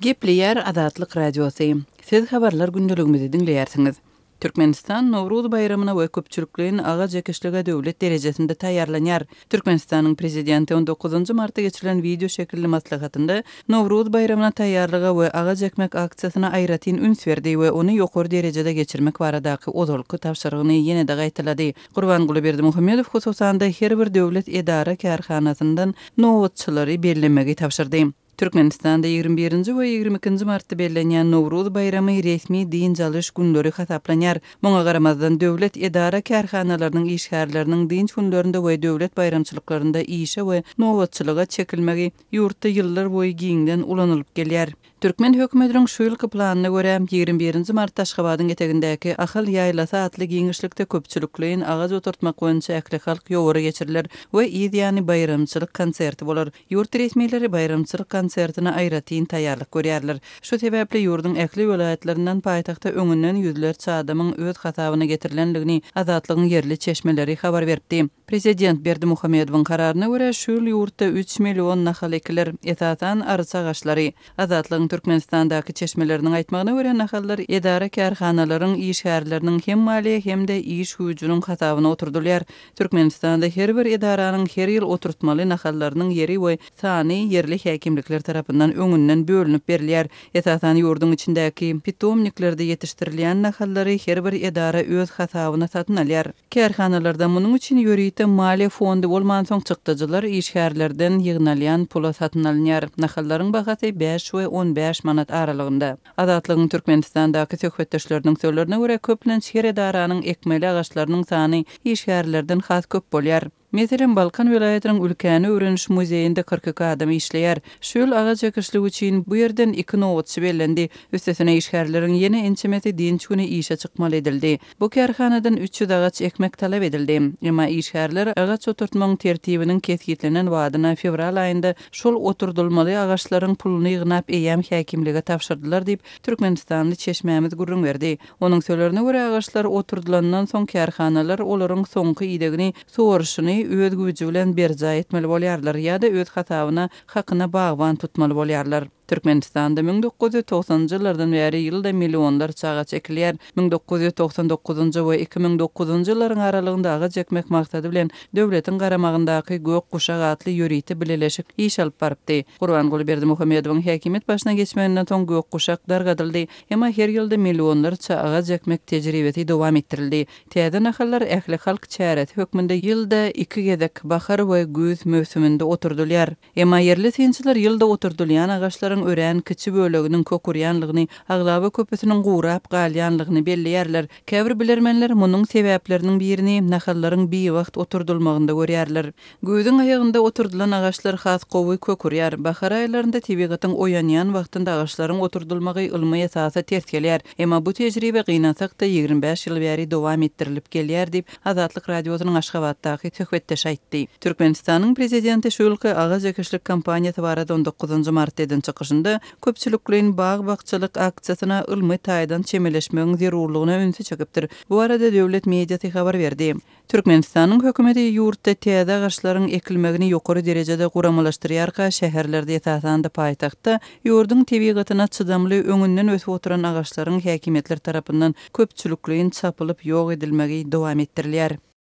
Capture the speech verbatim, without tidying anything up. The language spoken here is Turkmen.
Gepleyer Azatlyk Radiosu. Siz habarlar gündəligimizi dinleýärsiňiz. Türkmenistan Nowruz bayramyna we köpçülikliň aga jekişlige döwlet derejesinde taýýarlanýar. Türkmenistanyň prezidenti on dokuzunçy martda geçirilen video şekilli maslahatynda Nowruz bayramyna taýýarlyga we aga jekmek aksiýasyna aýratyn üns berdi we ony ýokary derejede geçirmek baradaky ozalky tapşyrygyny ýene-de gaýtalady. Gurbanguly Berdimuhammedow hususanda her bir döwlet edara kärhanasyndan nowatçylary bellemegi tapşyrdy. Türkmenistanda ýygrimi birinji we ýygrimi ikinji martda bellenýän Nowruz bayramy resmi din jalyş günleri hasaplanýar. Muňa garamazdan döwlet edara kärhanalarynyň işgärleriniň dinç günlerinde we döwlet bayramçylyklarynda işe we nowatçylyga çekilmegi ýurtda ýyllar boýy giňden ulanýyp gelýär. Türkmen hökümetiniň şu ýylky planyna görä ýygrimi birinji martda Aşgabatyň etegindäki Ahyl ýaýlasy atly giňişlikde köpçülikliň agaz oturtmak boýunça äkli halk ýoğary geçiriler we ýygyany bayramçylyk konserti bolar. Ýurt resmiýetleri bayramçylyk konsertine aýratyn taýýarlyk görýärler. Şu sebäple ýurdun äkli welaýatlerinden paýtagta öňünden ýüzlerçe adamyň öz hatabyna getirilendligini Azatlygyň yerli çeşmeleri habar berdi. Prezident Berdimuhammedowyň kararyna görä şu ýurtda üç million nahal ekiler, esasan arsa agaçlary. Azatlygyň Türkmenistandaky çeşmeleriniň aýtmagyna görä nahallar edara kärhanalaryň işgärleriniň hem maliýe hem de iş güýjüniň hatabyna oturdylýar. Türkmenistanda her bir edaranyň her ýyl oturtmaly nahallarynyň yeri we sany yerli häkimlikler tarapyndan öňünden bölünip berilýär. Esasan ýurdun içindäki pitomniklerde ýetişdirilýän nahallary her bir edara öz hasabyna satyn alýar. Kärhanalarda munyň üçin ýörite maliýe fondy bolman soň çykdyjylar işgärlerden ýygnalýan pula satyn alýar. Nahallaryň bahasy beş we on beş manat aralygynda. Azatlygyň Türkmenistandaky söhbetdeşleriniň sözlerine görä köplenç her edaranyň ekmeli agaçlarynyň sany işgärlerden has köp bolýar. Meselen Balkan welaýatynyň ülkäni öwreniş muzeýinde kırk iki adam işleýär. Şol aga jekişligi üçin bu ýerden iki nowatçy bellendi. Üstesine işgärleriň ýene ençemeti dinç güni işe çykmaly edildi. Bu kärhanadan üç ýüz agaç ekmek talap edildi. Emma işgärler agaç oturtmagyň tertibiniň kesgitlenen wadyna fevral aýynda şol oturdulmaly agaçlaryň puluny ýygnap eýäm häkimlige tapşyrdylar diýip Türkmenistanly çeşmämiz gurrun berdi. Onuň sözlerine görä agaçlar oturdulandan soň kärhanalar olaryň soňky ýdegini sowarşyny öz güýji bilen berja etmeli bolýarlar ýa-da öz hatabyna hakyna bagwan tutmaly bolýarlar. Türkmenistanda bin dokuz yüz toksanjy ýyllardan bäri ýylda millionlar çagaç ekilýär. bin dokuz yüz toksan dokuzunjy we iki ming dokuzunjy ýyllaryň aralygynda aga jekmek maksady bilen döwletiň garamagyndaky gök guşak atly ýöriti bileleşik iş alyp barypdy. Gurbanguly Berdimuhammedowyň häkimet başyna geçmegenden soň gök guşak dargadyldy. Emma her ýylda millionlarça aga jekmek tejribesi dowam ettirildi. Täze nahallar ähli halk çäret hökmünde ýylda iki gezek bahar we güz mövsüminde oturdylýar. Emma yerli synçylar ýylda oturdylýan agaçlaryň ören kiçi böleginiň kökürýänligini, aglaba köpesiniň gurap galýanlygyny belleýärler. Käbir bilermenler munyň sebäpleriniň birini nahallaryň beýwagt oturdulmagyna görýärler. Göýdüň aýagynda oturdulan agaçlar has gowy kökürýär. Bahar aýlarynda tebigatyň oýanýan wagtynda agaçlaryň oturdulmagy ylmy esasy ters gelýär. Emma bu tejribe gynansak da ýygrimi beş ýyl bäri dowam ettirilip gelýär diýip Azatlyk radiosynyň Aşgabatdaky söhbetdeş aýtdy. Türkmenistanyň prezidenti şu ýylky aga jekişlik kampaniýasy barada on dokuzunjy martda eden çykyşynda köpçülikliň bag-bagçylyk aksiýasyna ylmy taýdan çemeleşmegiň zerurlygyna ünsü çekipdir. Bu arada döwlet mediýasy habar berdi. Türkmenistanyň hökümeti ýurtda täze agaçlaryň ekilmegini ýokary derejede guramalaşdyrýarka şäherlerde esasanda paýtagtda ýurdun tebigatyna çydamly öňünden ösüp oturan agaçlaryň häkimetler tarapyndan köpçülikliň çapylyp ýok edilmegi dowam etdirilýär.